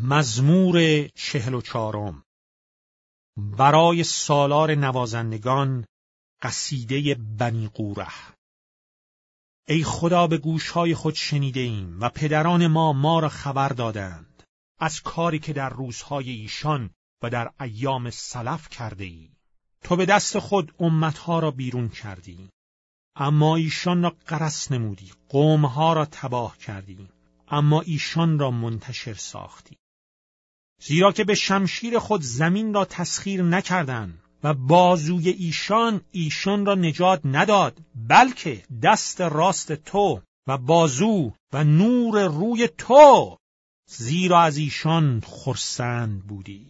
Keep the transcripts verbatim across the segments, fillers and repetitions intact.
مزمور چهل و چهارم. برای سالار نوازندگان، قصیده بنی قوره. ای خدا، به گوشهای خود شنیده ایم و پدران ما ما را خبر دادند از کاری که در روزهای ایشان و در ایام سلف کرده ای. تو به دست خود امتها را بیرون کردی، اما ایشان را غرس نمودی. قومها را تباه کردی، اما ایشان را منتشر ساختی. زیرا که به شمشیر خود زمین را تسخیر نکردند و بازوی ایشان ایشان را نجات نداد، بلکه دست راست تو و بازو و نور روی تو، زیرا از ایشان خرسند بودی.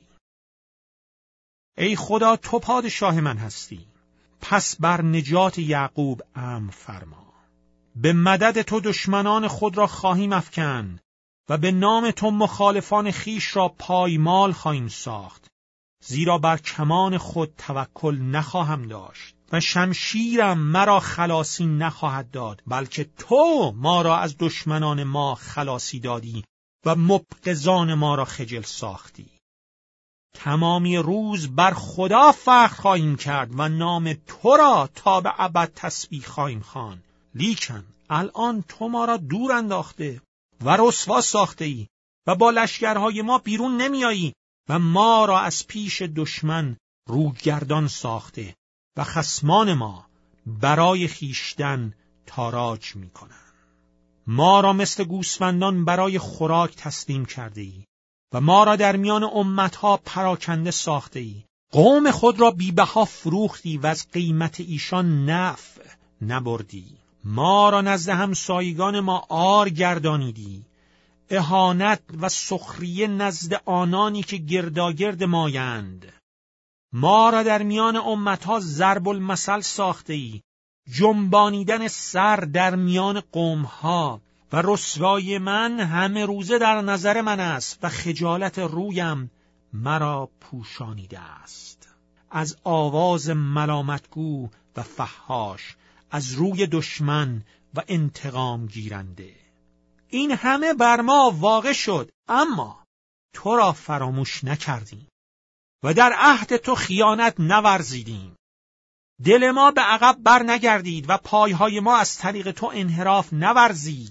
ای خدا، تو پادشاه من هستی، پس بر نجات یعقوب امر فرما. به مدد تو دشمنان خود را خواهیم افکند و به نام تو مخالفان خیش را پایمال خواهیم ساخت. زیرا بر کمان خود توکل نخواهم داشت و شمشیرم مرا خلاصی نخواهد داد، بلکه تو ما را از دشمنان ما خلاصی دادی و مبغضان ما را خجل ساختی. تمامی روز بر خدا فخر خواهیم کرد و نام تو را تا به ابد تسبیح خواهیم خواند. لیکن الان تو ما را دور انداخته و رسوا ساخته ای و با لشکرهای ما بیرون نمی آیی و ما را از پیش دشمن روگردان ساخته و خصمان ما برای خیشتن تاراج می کنند. ما را مثل گوسفندان برای خوراک تسلیم کرده ای و ما را در میان امتها پراکنده ساخته ای. قوم خود را بی بها فروختی و از قیمت ایشان نفع نبردی. ما را نزد همسایگان ما عار گردانیدی، اهانت و سخریه نزد آنانی که گرداگرد مایند. ما را در میان امتها ضرب المثل ساخته ای، جنبانیدن سر در میان قومها. و رسوایی من همه روزه در نظر من است و خجالت رویم مرا پوشانیده است. از آواز ملامتگو و فحاش، از روی دشمن و انتقام گیرنده. این همه بر ما واقع شد، اما تو را فراموش نکردیم و در عهد تو خیانت نورزیدیم. دل ما به عقب بر نگردید و پایهای ما از طریق تو انحراف نورزید.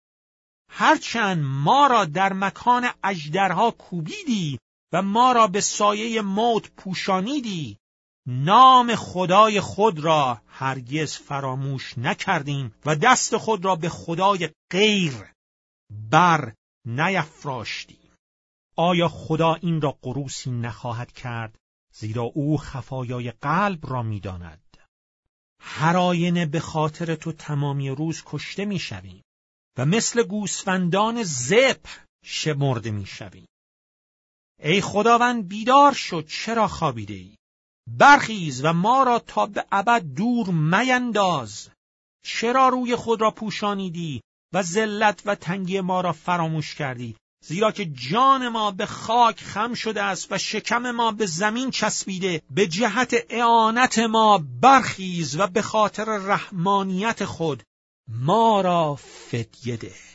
هرچند ما را در مکان اژدرها کوبیدی و ما را به سایه موت پوشانیدی، نام خدای خود را هرگز فراموش نکردیم و دست خود را به خدای غیر بر نیفراشتیم. آیا خدا این را قروسی نخواهد کرد؟ زیرا او خفایای قلب را می‌داند. هر آینه به خاطر تو تمامی روز کشته می‌شویم و مثل گوسفندان ذبح شمرده می‌شویم. ای خداوند، بیدار شد، چرا خوابیده ای؟ برخیز و ما را تا به ابد دور مینداز. چرا روی خود را پوشانیدی و ذلت و تنگی ما را فراموش کردی؟ زیرا که جان ما به خاک خم شده است و شکم ما به زمین چسبیده. به جهت اعانت ما برخیز و به خاطر رحمانیت خود ما را فدیه ده.